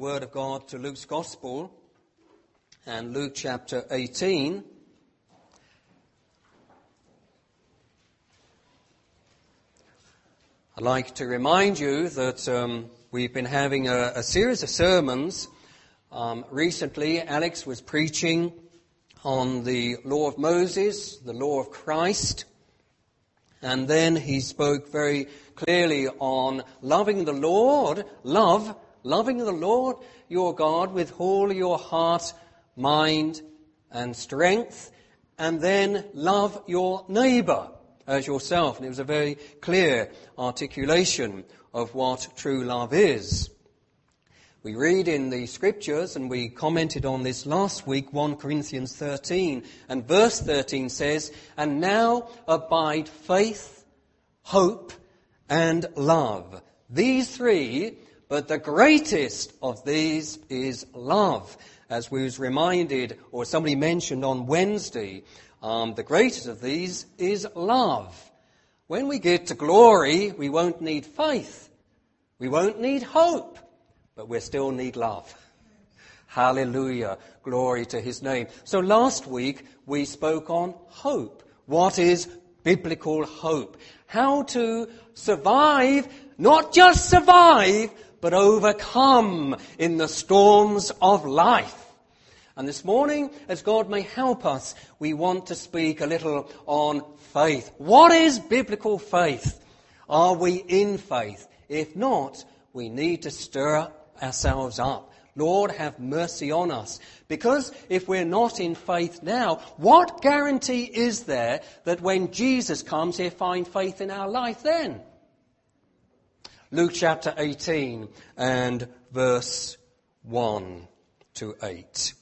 Word of God to Luke's Gospel and Luke chapter 18. I'd like to remind you that we've been having a series of sermons. Recently, Alex was preaching on the law of Moses, the law of Christ, and then he spoke very clearly on loving the Lord, loving the Lord your God with all your heart, mind, and strength, and then love your neighbour as yourself. And it was a very clear articulation of what true love is. We read in the Scriptures, and we commented on this last week, 1 Corinthians 13, and verse 13 says, "And now abide faith, hope, and love. These three, but the greatest of these is love." As we was reminded, or somebody mentioned on Wednesday, the greatest of these is love. When we get to glory, we won't need faith. We won't need hope. But we still need love. Hallelujah. Glory to his name. So last week we spoke on hope. What is biblical hope? How to survive, not just survive, but overcome in the storms of life. And this morning, as God may help us, we want to speak a little on faith. What is biblical faith? Are we in faith? If not, we need to stir ourselves up. Lord, have mercy on us. Because if we're not in faith now, what guarantee is there that when Jesus comes, he'll find faith in our life then? Luke chapter 18 and verse 1 to 8.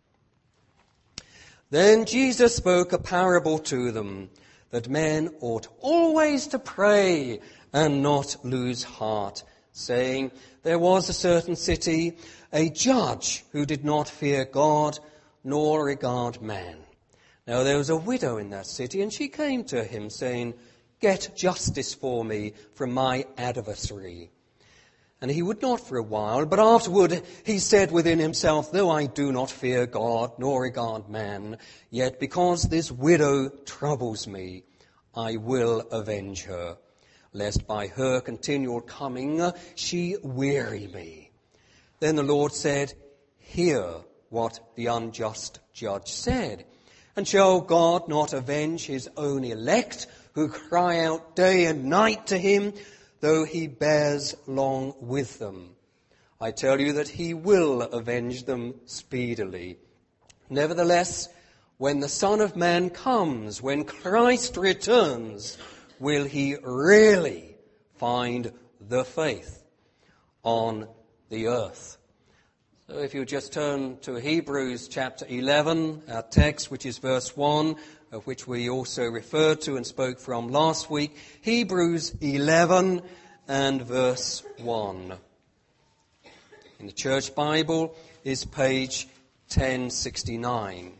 Then Jesus spoke a parable to them, that men ought always to pray and not lose heart, saying, "There was a certain city, a judge who did not fear God nor regard man. Now there was a widow in that city, and she came to him, saying, 'Get justice for me from my adversary.' And he would not for a while, but afterward he said within himself, 'Though I do not fear God nor regard man, yet because this widow troubles me, I will avenge her, lest by her continual coming she weary me.' Then the Lord said, 'Hear what the unjust judge said. And shall God not avenge his own elect, who cry out day and night to him, though he bears long with them? I tell you that he will avenge them speedily. Nevertheless, when the Son of Man comes, when Christ returns, will he really find the faith on the earth?" So if you just turn to Hebrews chapter 11, our text, which is verse 1, of which we also referred to and spoke from last week. Hebrews 11 and verse 1. In the Church Bible is page 1069.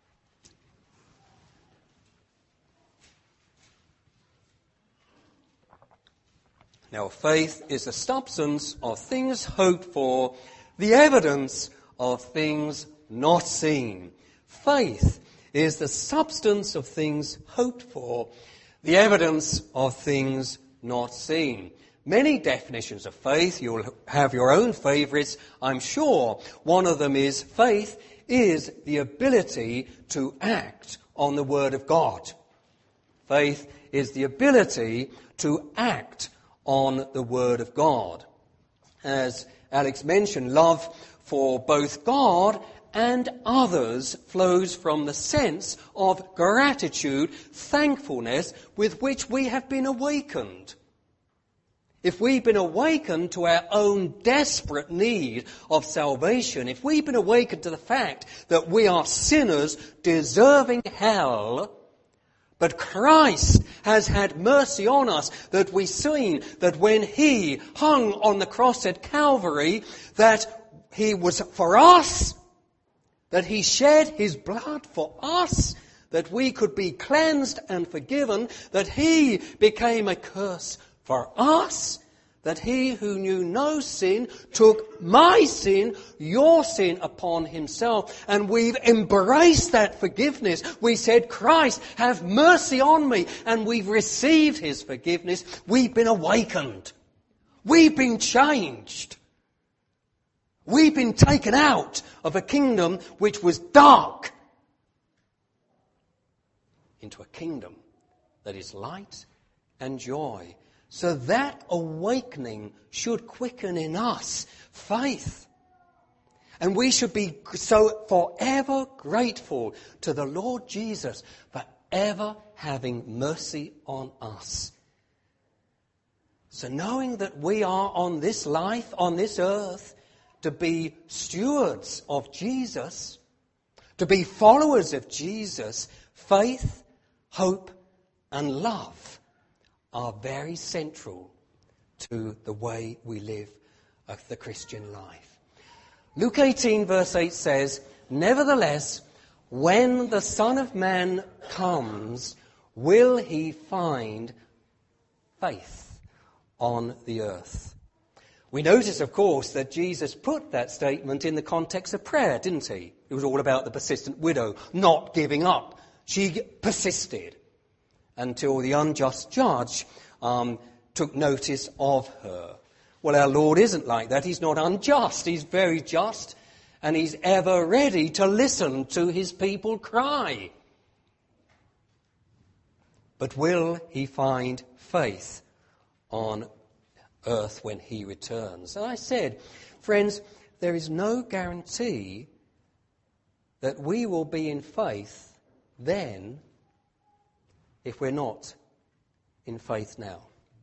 Now, faith is the substance of things hoped for, the evidence of things not seen. Faith is the substance of things hoped for, the evidence of things not seen. Many definitions of faith. You'll have your own favourites, I'm sure. One of them is faith is the ability to act on the Word of God. Faith is the ability to act on the Word of God. As Alex mentioned, love for both God and others flows from the sense of gratitude, thankfulness with which we have been awakened. If we've been awakened to our own desperate need of salvation, if we've been awakened to the fact that we are sinners deserving hell, but Christ has had mercy on us, that we've seen that when he hung on the cross at Calvary, that he was for us, that he shed his blood for us, that we could be cleansed and forgiven, that he became a curse for us, that he who knew no sin took my sin, your sin, upon himself. And we've embraced that forgiveness. We said, Christ, have mercy on me. And we've received his forgiveness. We've been awakened. We've been changed. We've been taken out of a kingdom which was dark into a kingdom that is light and joy. So that awakening should quicken in us faith. And we should be so forever grateful to the Lord Jesus for ever having mercy on us. So knowing that we are on this life, on this earth, to be stewards of Jesus, to be followers of Jesus, faith, hope, and love are very central to the way we live the Christian life. Luke 18 verse 8 says, "Nevertheless, when the Son of Man comes, will he find faith on the earth?" We notice, of course, that Jesus put that statement in the context of prayer, didn't he? It was all about the persistent widow not giving up. She persisted until the unjust judge took notice of her. Well, our Lord isn't like that. He's not unjust. He's very just, and he's ever ready to listen to his people cry. But will he find faith on earth when he returns? And I said, friends, there is no guarantee that we will be in faith then if we're not in faith now.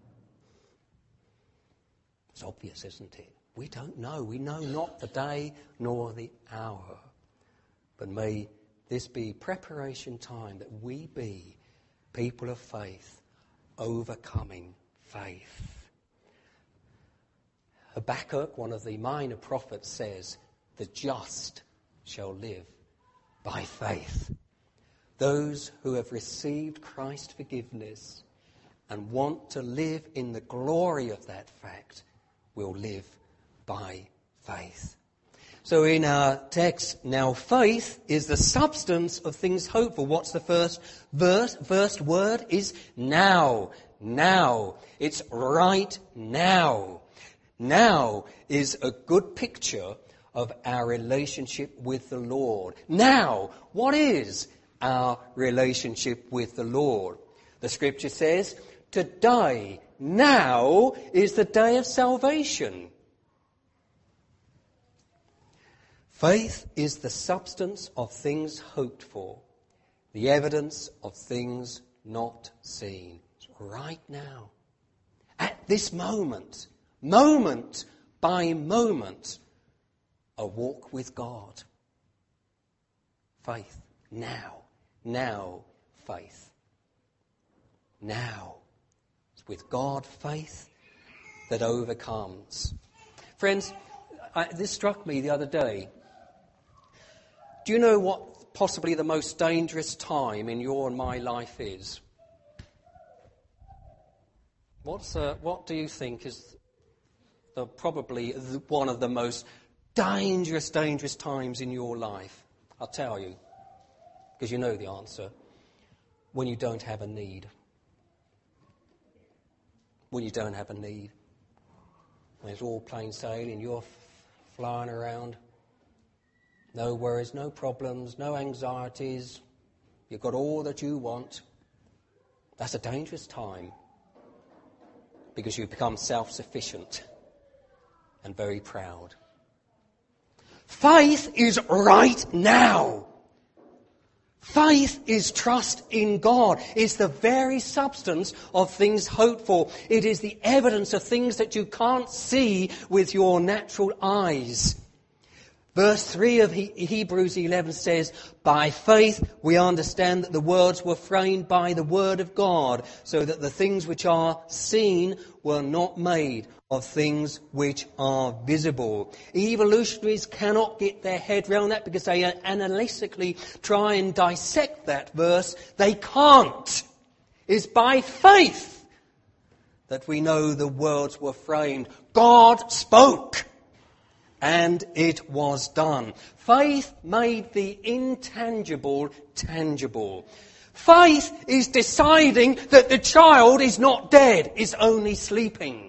It's obvious, isn't it? We don't know. We know not the day nor the hour. But may this be preparation time that we be people of faith, overcoming faith. Habakkuk, one of the minor prophets, says, "The just shall live by faith." Those who have received Christ's forgiveness and want to live in the glory of that fact will live by faith. So in our text, now faith is the substance of things hoped for. What's the first verse? First word is now. Now. It's right now. Now is a good picture of our relationship with the Lord. Now, what is our relationship with the Lord? The scripture says, today, now is the day of salvation. Faith is the substance of things hoped for, the evidence of things not seen. It's right now, at this moment, moment by moment, a walk with God. Faith, now, faith. Now, it's with God, faith that overcomes. Friends, this struck me the other day. Do you know what possibly the most dangerous time in your and my life is? What do you think is probably one of the most dangerous times in your life? I'll tell you, because you know the answer. When you don't have a need. When you don't have a need. When it's all plain sailing, you're flying around. No worries, no problems, no anxieties. You've got all that you want. That's a dangerous time. Because you become self-sufficient and very proud. Faith is right now. Faith is trust in God. It's the very substance of things hoped for. It is the evidence of things that you can't see with your natural eyes. Verse 3 of Hebrews 11 says, by faith we understand that the worlds were framed by the word of God, so that the things which are seen were not made of things which are visible. Evolutionists cannot get their head around that because they analytically try and dissect that verse. They can't. It's by faith that we know the worlds were framed. God spoke, and it was done. Faith made the intangible tangible. Faith is deciding that the child is not dead, is only sleeping.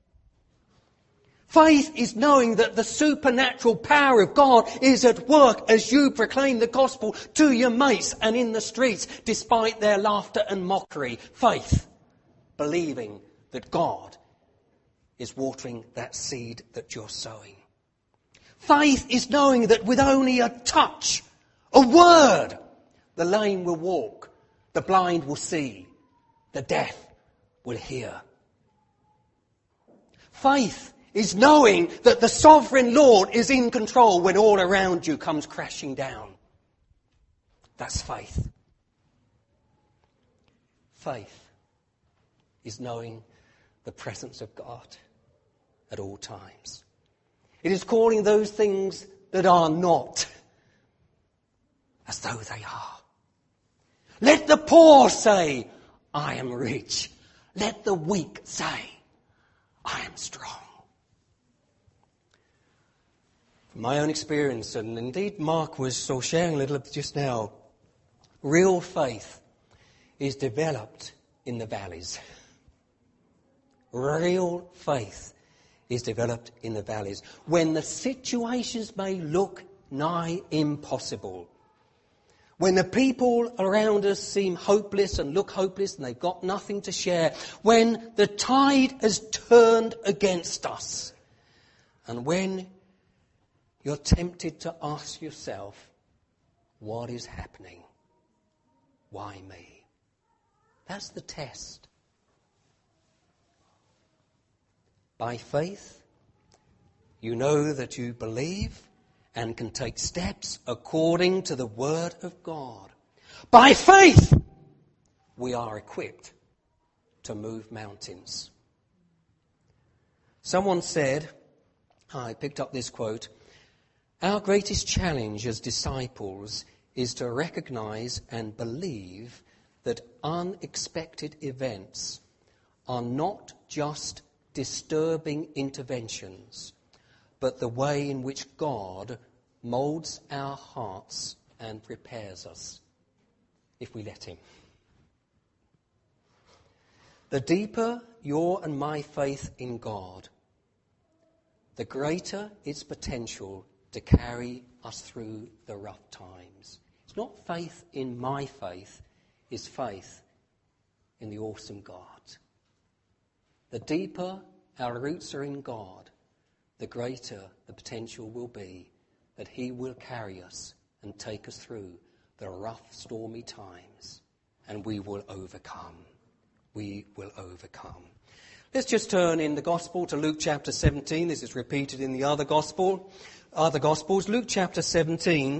Faith is knowing that the supernatural power of God is at work as you proclaim the gospel to your mates and in the streets, despite their laughter and mockery. Faith, believing that God is watering that seed that you're sowing. Faith is knowing that with only a touch, a word, the lame will walk, the blind will see, the deaf will hear. Faith is knowing that the sovereign Lord is in control when all around you comes crashing down. That's faith. Faith is knowing the presence of God at all times. It is calling those things that are not as though they are. Let the poor say, I am rich. Let the weak say, I am strong. From my own experience, and indeed Mark was sharing a little just now, real faith is developed in the valleys. Real faith is developed in the valleys. When the situations may look nigh impossible. When the people around us seem hopeless and look hopeless and they've got nothing to share. When the tide has turned against us. And when you're tempted to ask yourself, what is happening? Why me? That's the test. By faith, you know that you believe and can take steps according to the word of God. By faith, we are equipped to move mountains. Someone said, I picked up this quote, our greatest challenge as disciples is to recognize and believe that unexpected events are not just disturbing interventions, but the way in which God moulds our hearts and prepares us, if we let him. The deeper your and my faith in God, the greater its potential to carry us through the rough times. It's not faith in my faith, it's faith in the awesome God. The deeper our roots are in God, the greater the potential will be that he will carry us and take us through the rough, stormy times, and we will overcome. We will overcome. Let's just turn in the Gospel to Luke chapter 17. This is repeated in the other Gospels. Luke chapter 17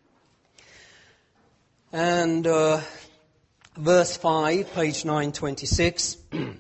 and verse 5, page 926.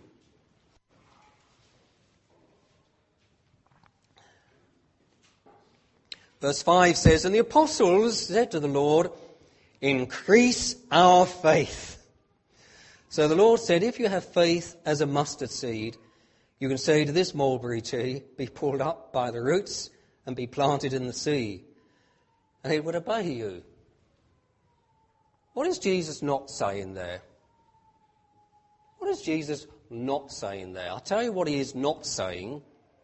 Verse 5 says, and the apostles said to the Lord, increase our faith. So the Lord said, if you have faith as a mustard seed, you can say to this mulberry tree, be pulled up by the roots and be planted in the sea, and it would obey you. What is Jesus not saying there? What is Jesus not saying there? I'll tell you what he is not saying.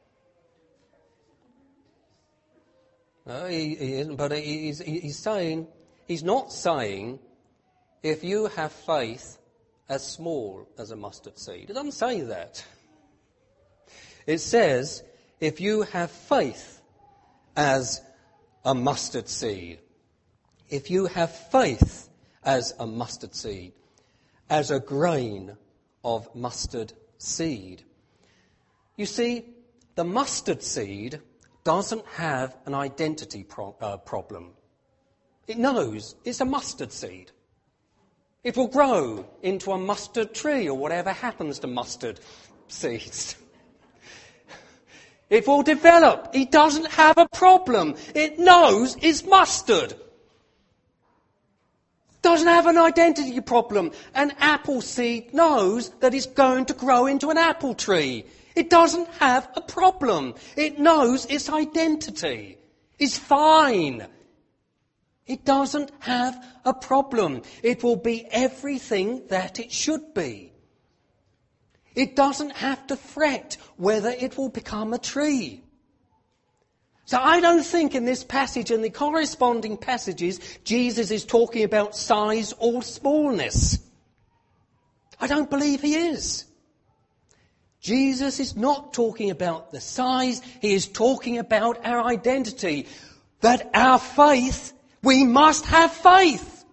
No, he isn't, but he's saying, he's not saying, if you have faith as small as a mustard seed. It doesn't say that. It says, if you have faith as a mustard seed. If you have faith as a mustard seed, as a grain of mustard seed. You see, the mustard seed doesn't have an identity problem. It knows it's a mustard seed. It will grow into a mustard tree or whatever happens to mustard seeds. It will develop. It doesn't have a problem. It knows it's mustard. doesn't have an identity problem. An apple seed knows that it's going to grow into an apple tree. It doesn't have a problem. It knows its identity. It's fine. It doesn't have a problem. It will be everything that it should be. It doesn't have to fret whether it will become a tree. So I don't think in this passage and the corresponding passages Jesus is talking about size or smallness. I don't believe he is. Jesus is not talking about the size. He is talking about our identity. That our faith, we must have faith.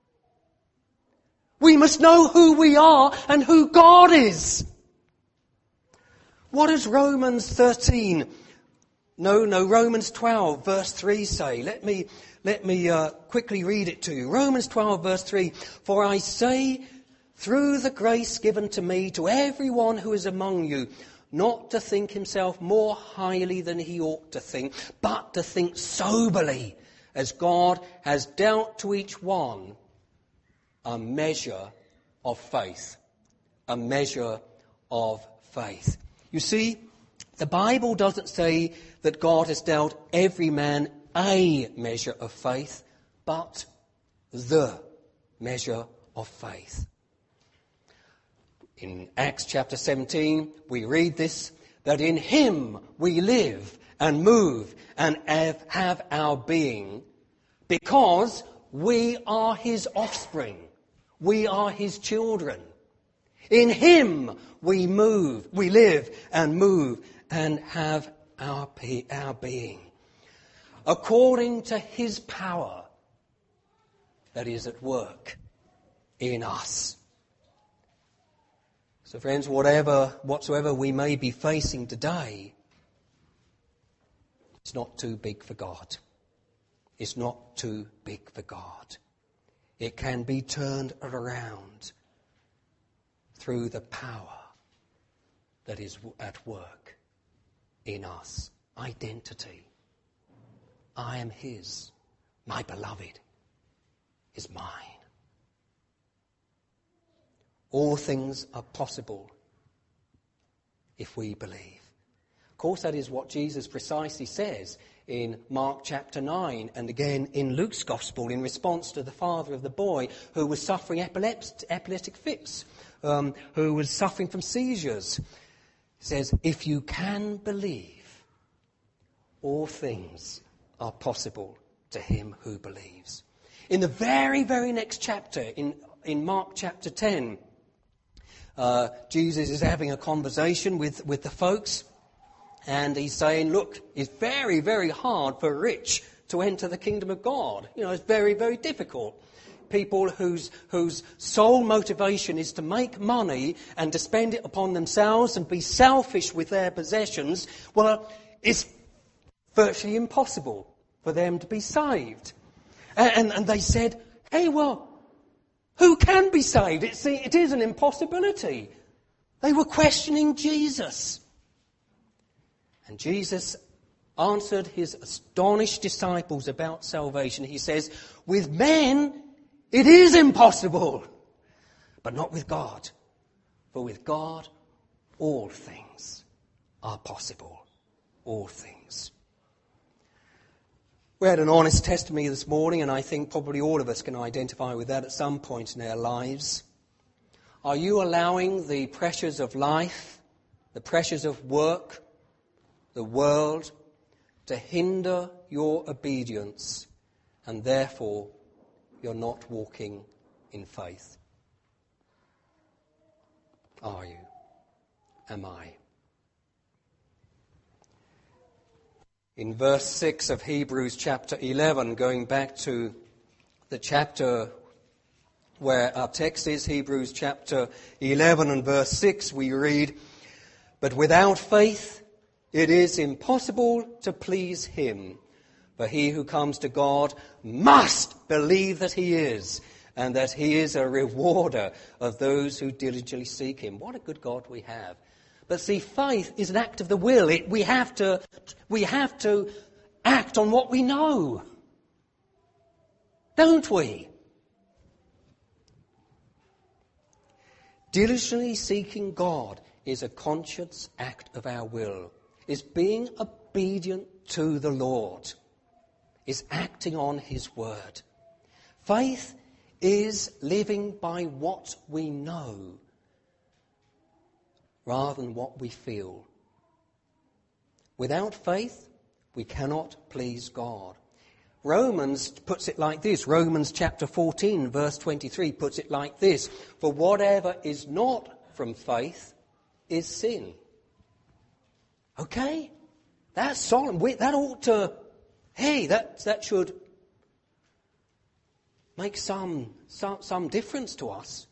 We must know who we are and who God is. What does Romans 12 verse 3 say? Let me quickly read it to you. Romans 12 verse 3. For I say, through the grace given to me, to everyone who is among you, not to think himself more highly than he ought to think, but to think soberly, as God has dealt to each one a measure of faith. A measure of faith. You see, the Bible doesn't say that God has dealt every man a measure of faith, but the measure of faith. In Acts chapter 17, we read this, that in him we live and move and have our being, because we are his offspring. We are his children. In him we live and move and have our being. According to his power that is at work in us. So friends, whatsoever we may be facing today, it's not too big for God. It's not too big for God. It can be turned around through the power that is at work in us. Identity. I am his. My beloved is mine. All things are possible if we believe. Of course, that is what Jesus precisely says in Mark chapter 9 and again in Luke's Gospel in response to the father of the boy who was suffering epileptic fits, who was suffering from seizures. He says, if you can believe, all things are possible to him who believes. In the very, very next chapter, in Mark chapter 10, Jesus is having a conversation with the folks, and he's saying, look, it's very, very hard for rich to enter the kingdom of God. You know, it's very, very difficult. People whose sole motivation is to make money and to spend it upon themselves and be selfish with their possessions, well, it's virtually impossible for them to be saved. And they said, hey, well, who can be saved? It is an impossibility. They were questioning Jesus. And Jesus answered his astonished disciples about salvation. He says, with men it is impossible, but not with God. For with God all things are possible. All things. We had an honest testimony this morning, and I think probably all of us can identify with that at some point in our lives. Are you allowing the pressures of life, the pressures of work, the world, to hinder your obedience, and therefore you're not walking in faith? Are you? Am I? In verse 6 of Hebrews chapter 11, going back to the chapter where our text is, Hebrews chapter 11 and verse 6, we read, but without faith it is impossible to please him. For he who comes to God must believe that he is, and that he is a rewarder of those who diligently seek him. What a good God we have. But see, faith is an act of the will. We have to act on what we know. Don't we? Diligently seeking God is a conscious act of our will, is being obedient to the Lord, is acting on his word. Faith is living by what we know rather than what we feel. Without faith, we cannot please God. Romans puts it like this. Romans chapter 14, verse 23 puts it like this. For whatever is not from faith is sin. Okay? That's solemn. That ought to, that should make some difference to us.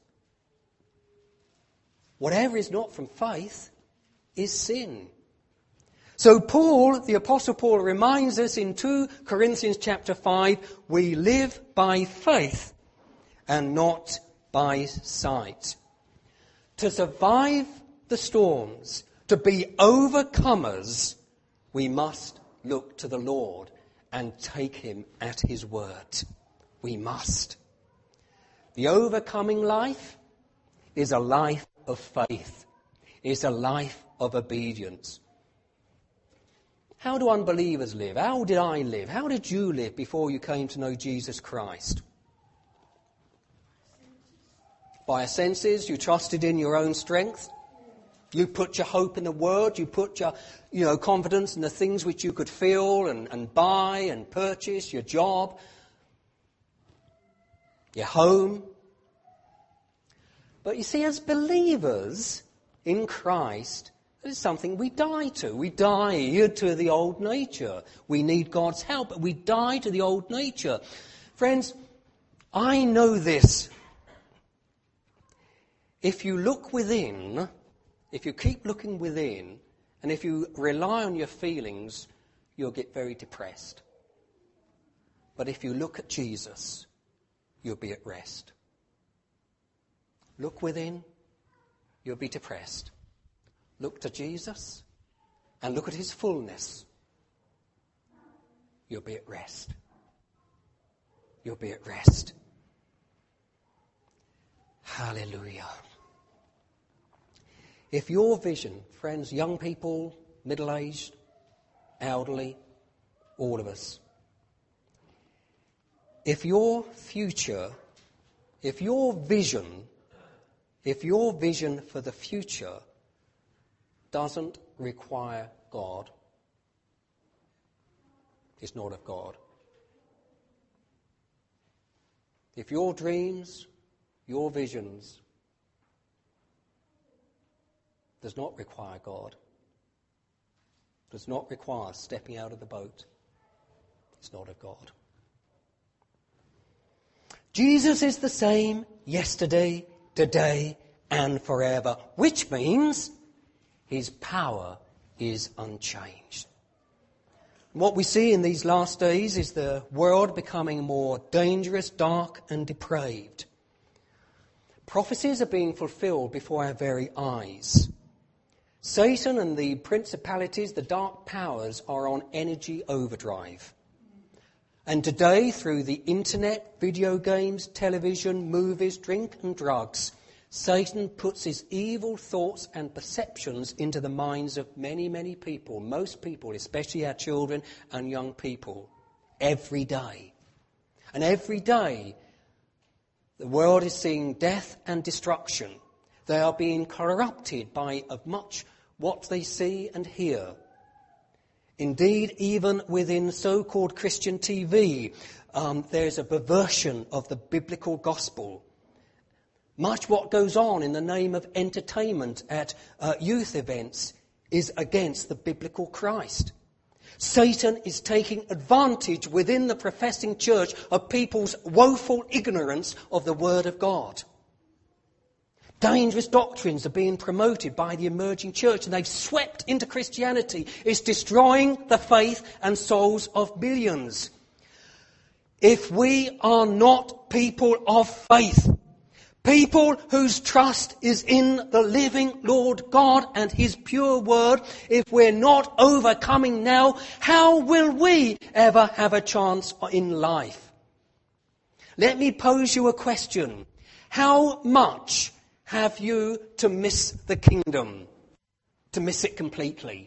Whatever is not from faith is sin. So Paul, the Apostle Paul, reminds us in 2 Corinthians chapter 5, we live by faith and not by sight. To survive the storms, to be overcomers, we must look to the Lord and take him at his word. We must. The overcoming life is a life of faith, is a life of obedience. How do unbelievers live? How did I live? How did you live before you came to know Jesus Christ? By your senses, you trusted in your own strength. You put your hope in the word. You put your confidence in the things which you could feel and buy and purchase, your job, your home. But you see, as believers in Christ, it is something we die to. We die to the old nature. We need God's help, but we die to the old nature. Friends, I know this. If you look within, if you keep looking within, and if you rely on your feelings, you'll get very depressed. But if you look at Jesus, you'll be at rest. Look within, you'll be depressed. Look to Jesus and look at his fullness. You'll be at rest. You'll be at rest. Hallelujah. If your vision, friends, young people, middle-aged, elderly, all of us, if your future, if your vision for the future doesn't require God, it's not of God. If your dreams, your visions does not require God, does not require stepping out of the boat, it's not of God. Jesus is the same yesterday, today, and forever, which means his power is unchanged. What we see in these last days is the world becoming more dangerous, dark, and depraved. Prophecies are being fulfilled before our very eyes. Satan and the principalities, the dark powers, are on energy overdrive. And today, through the internet, video games, television, movies, drink and drugs, Satan puts his evil thoughts and perceptions into the minds of many, many people, most people, especially our children and young people, every day. And every day, the world is seeing death and destruction. They are being corrupted by much what they see and hear. Indeed, even within so-called Christian TV, there's a perversion of the biblical gospel. Much what goes on in the name of entertainment at youth events is against the biblical Christ. Satan is taking advantage within the professing church of people's woeful ignorance of the Word of God. Dangerous doctrines are being promoted by the emerging church, and they've swept into Christianity. It's destroying the faith and souls of millions. If we are not people of faith, people whose trust is in the living Lord God and his pure word, if we're not overcoming now, how will we ever have a chance in life? Let me pose you a question. How much have you to miss the kingdom, to miss it completely?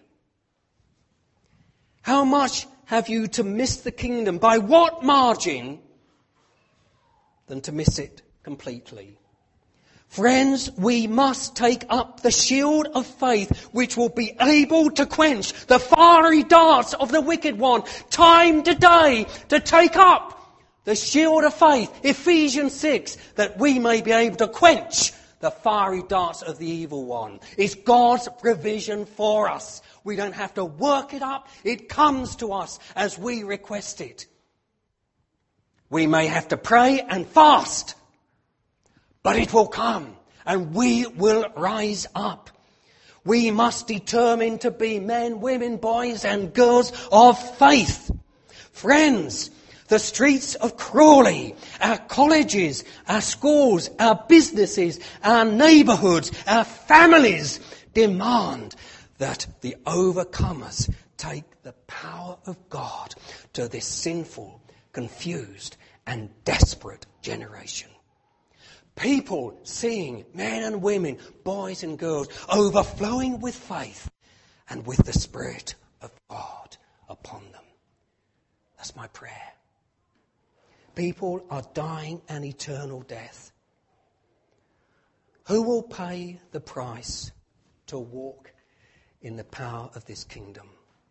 How much have you to miss the kingdom? By what margin than to miss it completely? Friends, we must take up the shield of faith which will be able to quench the fiery darts of the wicked one. Time today to take up the shield of faith, Ephesians 6, that we may be able to quench the fiery darts of the evil one. It's God's provision for us. We don't have to work it up. It comes to us as we request it. We may have to pray and fast, but it will come and we will rise up. We must determine to be men, women, boys and girls of faith. Friends, the streets of Crawley, our colleges, our schools, our businesses, our neighbourhoods, our families demand that the overcomers take the power of God to this sinful, confused and desperate generation. People seeing men and women, boys and girls, overflowing with faith and with the Spirit of God upon them. That's my prayer. People are dying an eternal death. Who will pay the price to walk in the power of this kingdom?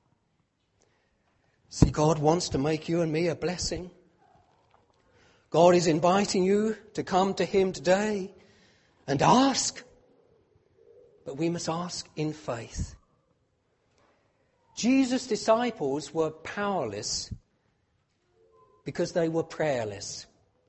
See, God wants to make you and me a blessing. God is inviting you to come to him today and ask. But we must ask in faith. Jesus' disciples were powerless because they were prayerless.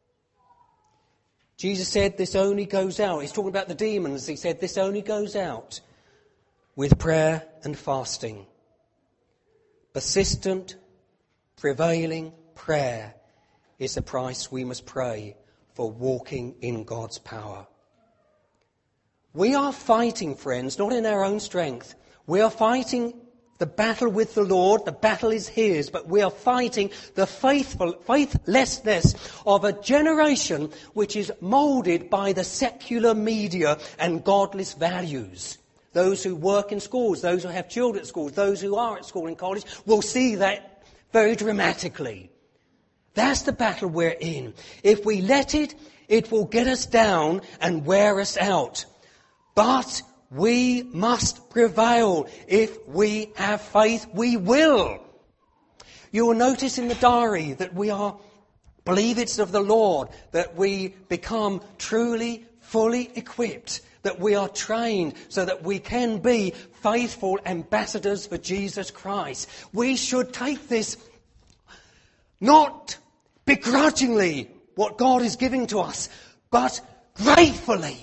Jesus said this only goes out. He's talking about the demons. He said this only goes out with prayer and fasting. Persistent, prevailing prayer is the price we must pay for walking in God's power. We are fighting, friends, not in our own strength. We are fighting the battle with the Lord. The battle is his, but we are fighting the faithlessness of a generation which is moulded by the secular media and godless values. Those who work in schools, those who have children at schools, those who are at school and college will see that very dramatically. That's the battle we're in. If we let it, it will get us down and wear us out. But we must prevail. If we have faith, we will. You will notice in the diary that we believe it's of the Lord, that we become truly, fully equipped, that we are trained so that we can be faithful ambassadors for Jesus Christ. We should take this not begrudgingly, what God is giving to us, but gratefully,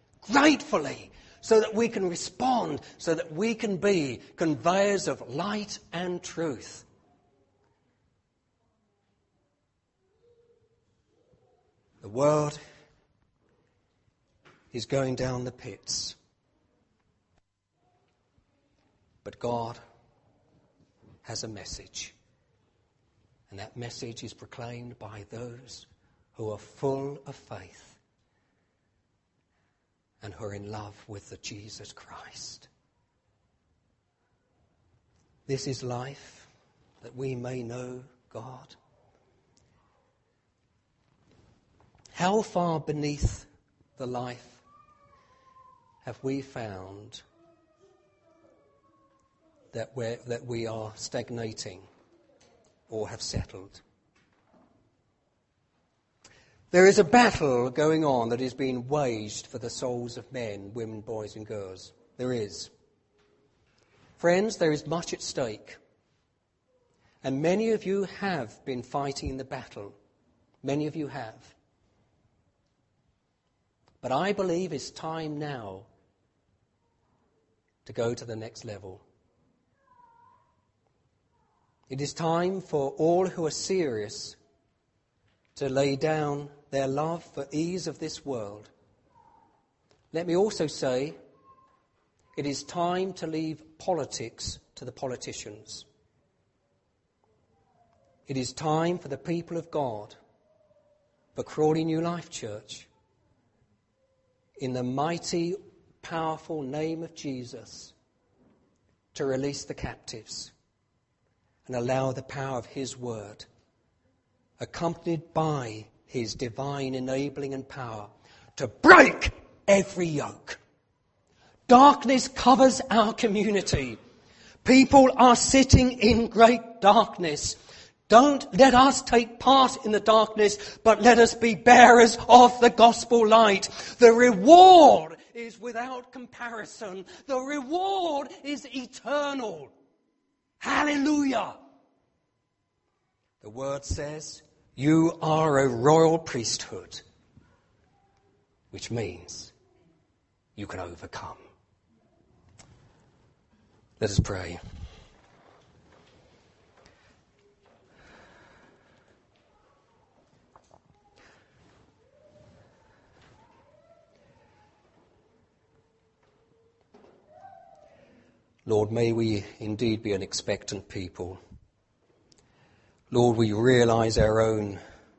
so that we can respond, so that we can be conveyors of light and truth. The world is going down the pits, but God has a message. And that message is proclaimed by those who are full of faith and who are in love with the Jesus Christ. This is life, that we may know God. How far beneath the life have we found that we are stagnating or have settled? There is a battle going on that is being waged for the souls of men, women, boys and girls. There is. Friends, there is much at stake. And many of you have been fighting the battle. Many of you have. But I believe it's time now to go to the next level. It is time for all who are serious to lay down their love for ease of this world. Let me also say, it is time to leave politics to the politicians. It is time for the people of God, for Crawley New Life Church, in the mighty, powerful name of Jesus to release the captives and allow the power of his word, accompanied by his divine enabling and power, to break every yoke. Darkness covers our community. People are sitting in great darkness. Don't let us take part in the darkness, but let us be bearers of the gospel light. The reward is without comparison. The reward is eternal. Hallelujah. The word says, you are a royal priesthood, which means you can overcome. Let us pray. Lord, may we indeed be an expectant people. Lord, we realise our own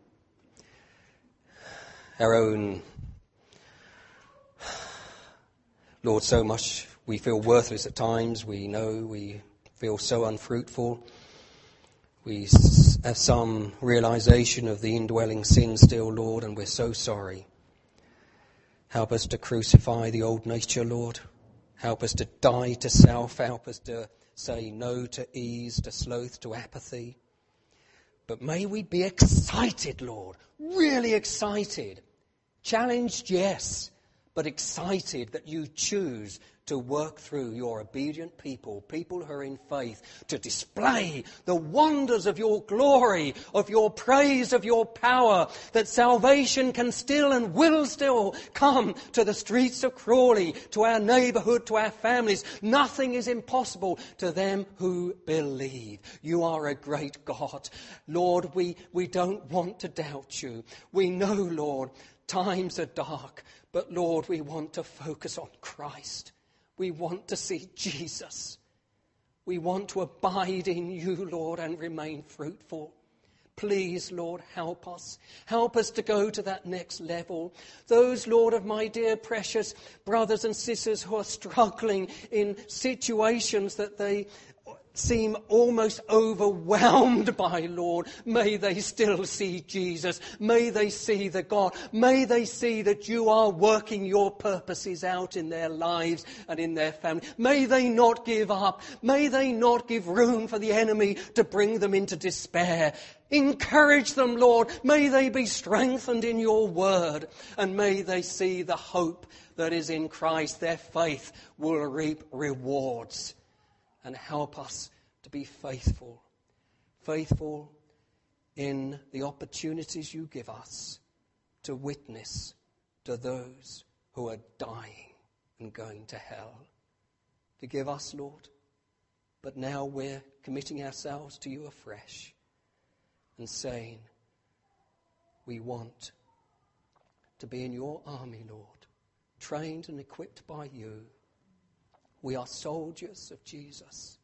Lord, so much we feel worthless at times. We know we feel so unfruitful. We have some realisation of the indwelling sin still, Lord, and we're so sorry. Help us to crucify the old nature, Lord. Help us to die to self. Help us to say no to ease, to sloth, to apathy. But may we be excited, Lord, really excited. Challenged, yes, but excited that you choose to work through your obedient people, people who are in faith, to display the wonders of your glory, of your praise, of your power, that salvation can still and will still come to the streets of Crawley, to our neighbourhood, to our families. Nothing is impossible to them who believe. You are a great God. Lord, we don't want to doubt you. We know, Lord, times are dark, but Lord, we want to focus on Christ. We want to see Jesus. We want to abide in you, Lord, and remain fruitful. Please, Lord, help us. Help us to go to that next level. Those, Lord, of my dear precious brothers and sisters who are struggling in situations that they seem almost overwhelmed by, Lord, may they still see Jesus. May they see the God. May they see that you are working your purposes out in their lives and in their family. May they not give up. May they not give room for the enemy to bring them into despair. Encourage them, Lord. May they be strengthened in your word, and may they see the hope that is in Christ. Their faith will reap rewards. And help us to be faithful. Faithful in the opportunities you give us to witness to those who are dying and going to hell. Forgive us, Lord. But now we're committing ourselves to you afresh and saying, we want to be in your army, Lord, trained and equipped by you. We are soldiers of Jesus.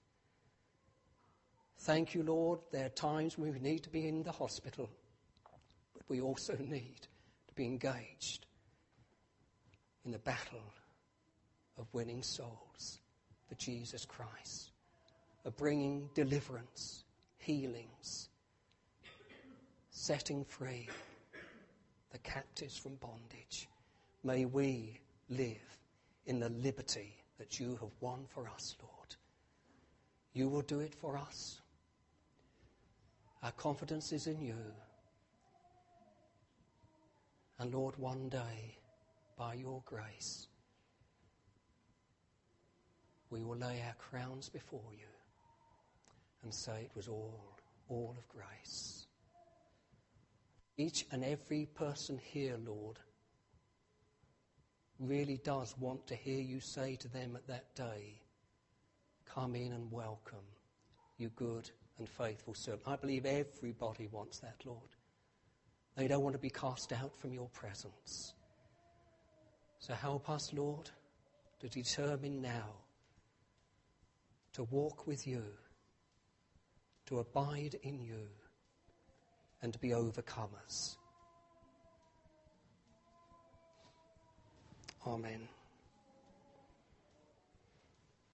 Thank you, Lord. There are times when we need to be in the hospital, but we also need to be engaged in the battle of winning souls for Jesus Christ, of bringing deliverance, healings, setting free the captives from bondage. May we live in the liberty that you have won for us, Lord. You will do it for us. Our confidence is in you. And Lord, one day, by your grace, we will lay our crowns before you and say it was all of grace. Each and every person here, Lord, really does want to hear you say to them at that day, come in and welcome, you good and faithful servant. I believe everybody wants that, Lord. They don't want to be cast out from your presence. So help us, Lord, to determine now to walk with you, to abide in you, and to be overcomers. Amen.